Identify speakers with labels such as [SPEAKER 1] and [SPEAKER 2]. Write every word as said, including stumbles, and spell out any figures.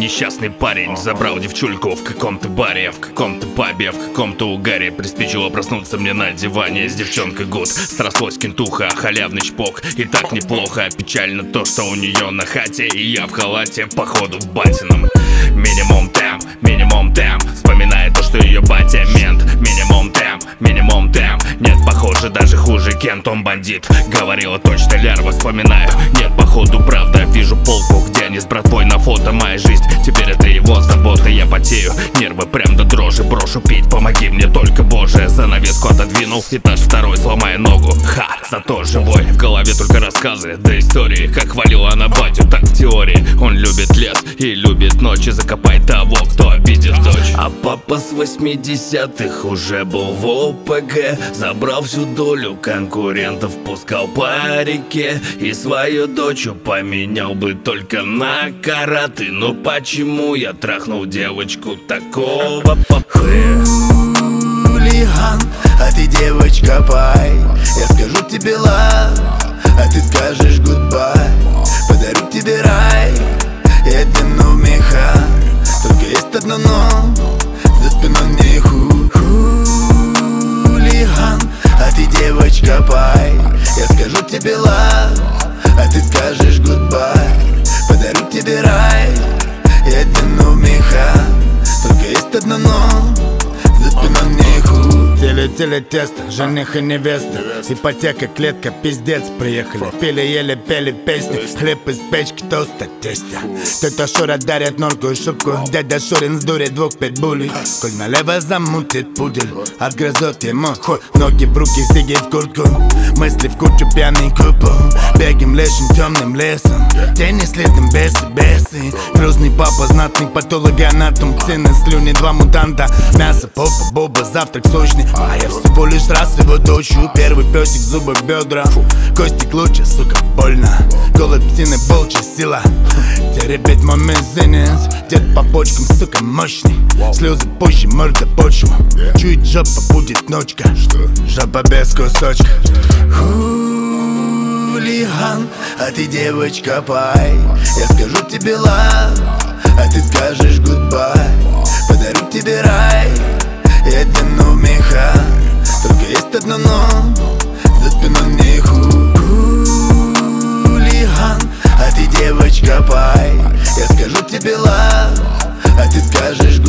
[SPEAKER 1] несчастный парень забрал девчульку в каком-то баре, в каком-то пабе, в каком-то угаре. Приспичило проснуться мне на диване с девчонкой гуд. Срослось кентуха, халявный чпок. И так неплохо, печально то, что у нее на хате и я в халате, походу в батином. Минимум темп, минимум темп. Вспоминает то, что ее батя мент. Минимум темп, минимум темп. Нет, похоже, даже хуже Кент, он бандит. Говорила точно лярва, вспоминаю. Нет, походу, правда, вижу полку, где они с братвой на фото. Моя жизнь, теперь это его забота. Я потею, нервы прям до дрожи. Брошу пить, помоги мне только, Боже. Занавеску отодвинул, этаж второй, сломая ногу. Ха, зато живой, в голове только рассказы до истории, как хвалила она батю, так в теории. Он любит лес и любит ночи. Закопай того, кто обидит дочь. А папа с восьмидесятых уже был в ОПГ. Забрал всю долю конкурентов, пускал по реке. И свою дочу поменял бы только на караты. Но почему я трахнул девочку такого похуя?
[SPEAKER 2] Хулиган, а ты девочка пай. Я скажу тебе love, а ты скажешь goodbye. Подарю тебе рай, я одену в меха. Только есть одно но, за спиной не ху. Хулиган, а ты девочка пай. Я скажу тебе love, а ты скажешь goodbye. Подарю тебе рай, я одену в меха. Только есть одно но, за спиной не ху. Теле-теле тесто, жених и невеста. Ипотека, клетка, пиздец, приехали. Пили, ели, пели песни. Хлеб из печки, тоста, тестя. Тетя Шура дарит норку и шубку. Дядя Шурин сдурит двух питбулей. Коль налево замутит пудель, отгрызет ему хуй. Ноги в руки, сиги в куртку. Мысли в кучу, пьяный купол. Бегим лешим темным лесом. Тени следом бесы, бесы. Грузный папа, знатный патологоанатом. Цены, слюни, два мутанта. Мясо, попа, боба, завтрак сочный. А я всего лишь раз его дочу. Первый песик, зубы, бедра. Кости клочья, сука, больно. Голод птины, волчья сила. Теребит мой мизинец. Дед по почкам, сука, мощный. Слезы позже, морда почву. Чует жопа, будет ночка. Жопа без кусочка. Хулиган, а ты девочка пай. Я скажу тебе love, а ты скажешь goodbye. Подарю тебе рай, я одену в меха. Только есть одно но, за спиной не ху. Хулиган, а ты девочка пай. Я скажу тебе love, а ты скажешь